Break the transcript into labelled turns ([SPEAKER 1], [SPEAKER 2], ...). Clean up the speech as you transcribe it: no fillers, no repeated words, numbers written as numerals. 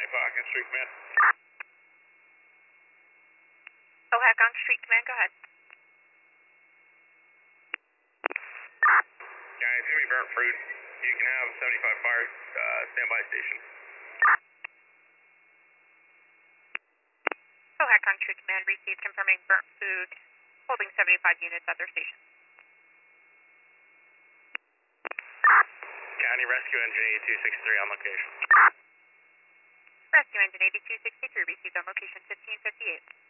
[SPEAKER 1] on Street Command.
[SPEAKER 2] OHAC on Street Command, go ahead.
[SPEAKER 1] Yeah, it's going to be burnt fruit. You can have 75 fire standby station.
[SPEAKER 2] OHAC on Street Command, received confirming burnt food, holding 75 units at their station.
[SPEAKER 1] County Rescue Engine 8263 on location.
[SPEAKER 2] Rescue Engine 8263 received on location 1558.